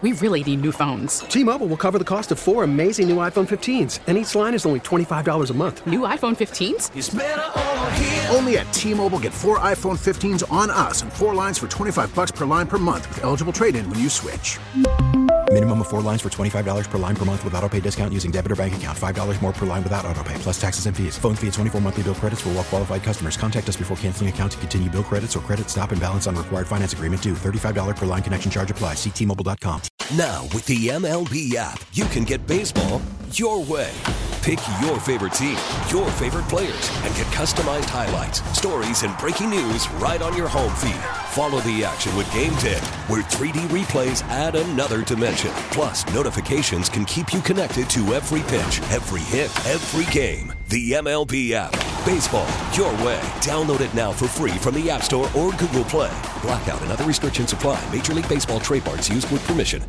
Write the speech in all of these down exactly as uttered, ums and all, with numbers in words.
We really need new phones. T-Mobile will cover the cost of four amazing new iPhone fifteens, and each line is only twenty-five dollars a month. New iPhone fifteens? It's better over here. Only at T-Mobile, get four iPhone fifteens on us and four lines for twenty-five dollars per line per month with eligible trade-in when you switch. Minimum of four lines for twenty-five dollars per line per month with autopay discount using debit or bank account. five dollars more per line without autopay, plus taxes and fees. Phone fee at twenty-four monthly bill credits for well-qualified customers. Contact us before canceling account to continue bill credits or credit stop and balance on required finance agreement due. thirty-five dollars per line connection charge applies. See T Mobile dot com. Now, with the M L B app, you can get baseball your way. Pick your favorite team, your favorite players, and get customized highlights, stories, and breaking news right on your home feed. Follow the action with Game Day, where three D replays add another dimension. Plus, notifications can keep you connected to every pitch, every hit, every game. The M L B app. Baseball your way. Download it now for free from the App Store or Google Play. Blackout and other restrictions apply. Major League Baseball trademarks used with permission.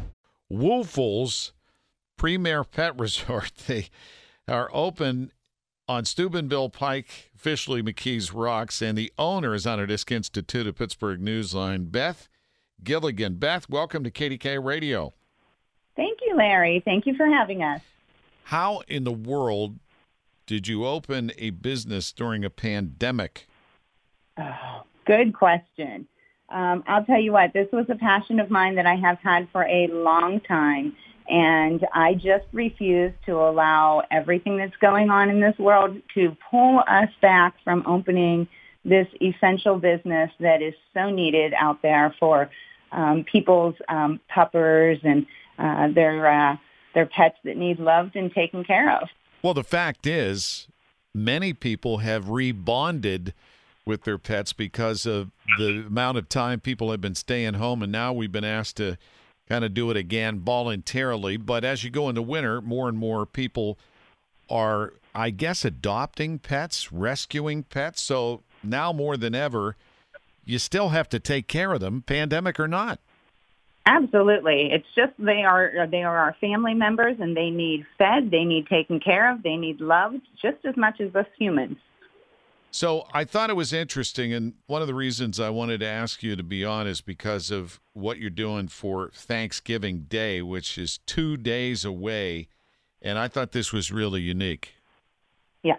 Woofles Premier Pet Resort. They are open on Steubenville Pike, officially McKees Rocks, and the owner is Honor Disc Institute of Pittsburgh Newsline, Beth Gilligan. Beth, welcome to K D K Radio. Thank you, Larry. Thank you for having us. How in the world did you open a business during a pandemic? Oh, good question. Um, I'll tell you what, this was a passion of mine that I have had for a long time. And I just refuse to allow everything that's going on in this world to pull us back from opening this essential business that is so needed out there for um, people's um, puppers and uh, their uh, their pets that need loved and taken care of. Well, the fact is, many people have rebonded with their pets because of the amount of time people have been staying home, and now we've been asked to kind of do it again voluntarily. But as you go into winter, more and more people are, I guess, adopting pets, rescuing pets. So now more than ever, you still have to take care of them, pandemic or not. Absolutely. It's just they are they are our family members, and they need fed, they need taken care of, they need loved just as much as us humans. So I thought it was interesting, and one of the reasons I wanted to ask you to be on is because of what you're doing for Thanksgiving Day, which is two days away, and I thought this was really unique. Yes.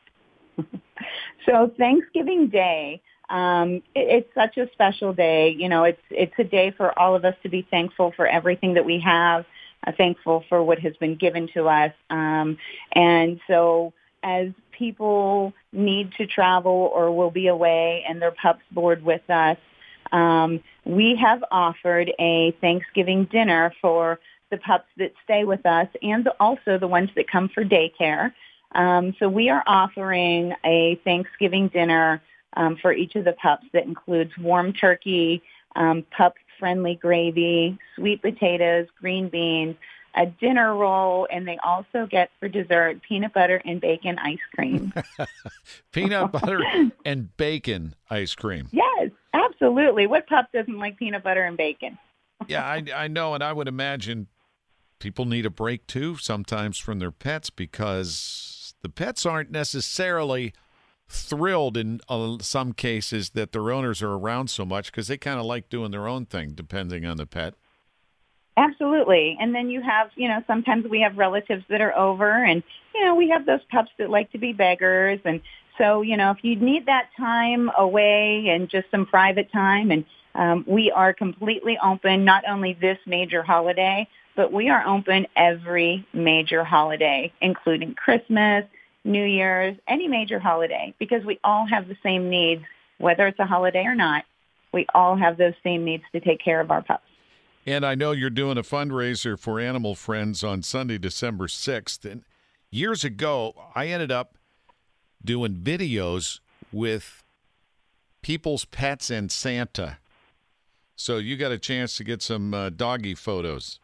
So Thanksgiving Day, um, it, it's such a special day. You know, it's it's a day for all of us to be thankful for everything that we have, uh, thankful for what has been given to us, um, and so as people need to travel or will be away and their pups board with us, um, we have offered a Thanksgiving dinner for the pups that stay with us and also the ones that come for daycare. Um, so we are offering a Thanksgiving dinner um, for each of the pups that includes warm turkey, um, pup-friendly gravy, sweet potatoes, green beans, a dinner roll, and they also get for dessert peanut butter and bacon ice cream. Peanut butter and bacon ice cream. Yes, absolutely. What pup doesn't like peanut butter and bacon? Yeah, I, I know, and I would imagine people need a break, too, sometimes from their pets because the pets aren't necessarily thrilled in uh, some cases that their owners are around so much because they kind of like doing their own thing, depending on the pet. Absolutely. And then you have, you know, sometimes we have relatives that are over and, you know, we have those pups that like to be beggars. And so, you know, if you need that time away and just some private time, and um, we are completely open, not only this major holiday, but we are open every major holiday, including Christmas, New Year's, any major holiday, because we all have the same needs, whether it's a holiday or not. We all have those same needs to take care of our pups. And I know you're doing a fundraiser for Animal Friends on Sunday, December sixth. And years ago, I ended up doing videos with people's pets and Santa. So you got a chance to get some uh, doggy photos.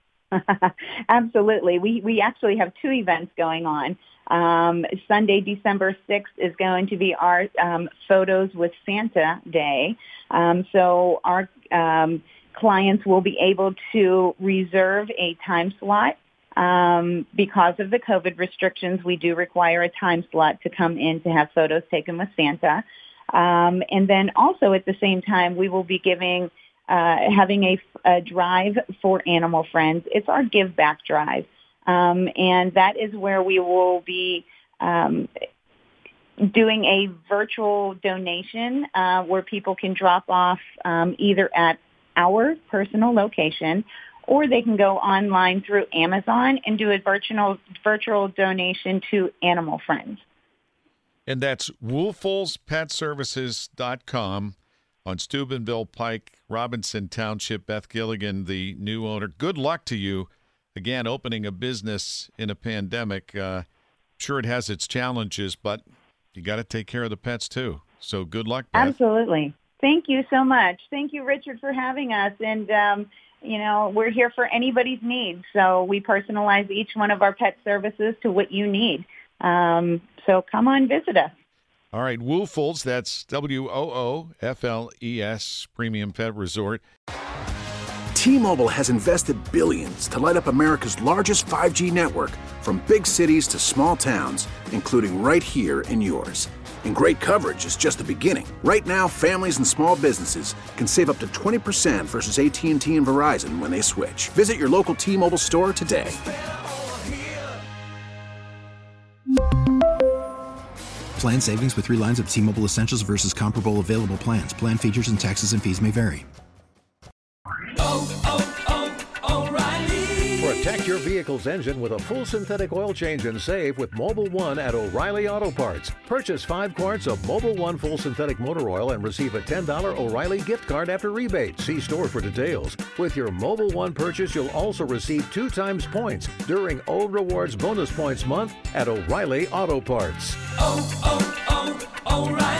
Absolutely. We we actually have two events going on. Um, Sunday, December sixth is going to be our um, Photos with Santa Day. Um, so our um, clients will be able to reserve a time slot. Um, because of the COVID restrictions, we do require a time slot to come in to have photos taken with Santa. Um, and then also at the same time, we will be giving uh, having a, a drive for animal friends. It's our Give Back Drive. Um, and that is where we will be um, doing a virtual donation uh, where people can drop off um, either at our personal location, or they can go online through Amazon and do a virtual virtual donation to Animal Friends. And that's Woelfel's Pet Services dot com on Steubenville Pike, Robinson Township. Beth Gilligan, the new owner. Good luck to you. Again, opening a business in a pandemic. Uh, sure, it has its challenges, but you got to take care of the pets too. So good luck, Beth. Absolutely. Thank you so much. Thank you, Richard, for having us. And, um, you know, we're here for anybody's needs. So we personalize each one of our pet services to what you need. Um, so come on, visit us. All right, Woelfel's, that's W O O F L E S, Premium Pet Resort. T-Mobile has invested billions to light up America's largest five G network, from big cities to small towns, including right here in yours. And great coverage is just the beginning. Right now, families and small businesses can save up to twenty percent versus A T and T and Verizon when they switch. Visit your local T-Mobile store today. Plan savings with three lines of T-Mobile Essentials versus comparable available plans. Plan features and taxes and fees may vary. Oh, oh, oh, O'Reilly. Protect your vehicle's engine with a full synthetic oil change and save with Mobil one at O'Reilly Auto Parts. Purchase five quarts of Mobil one full synthetic motor oil and receive a ten dollars O'Reilly gift card after rebate. See store for details. With your Mobil one purchase, you'll also receive two times points during O Rewards Bonus Points Month at O'Reilly Auto Parts. Oh, oh, oh, O'Reilly.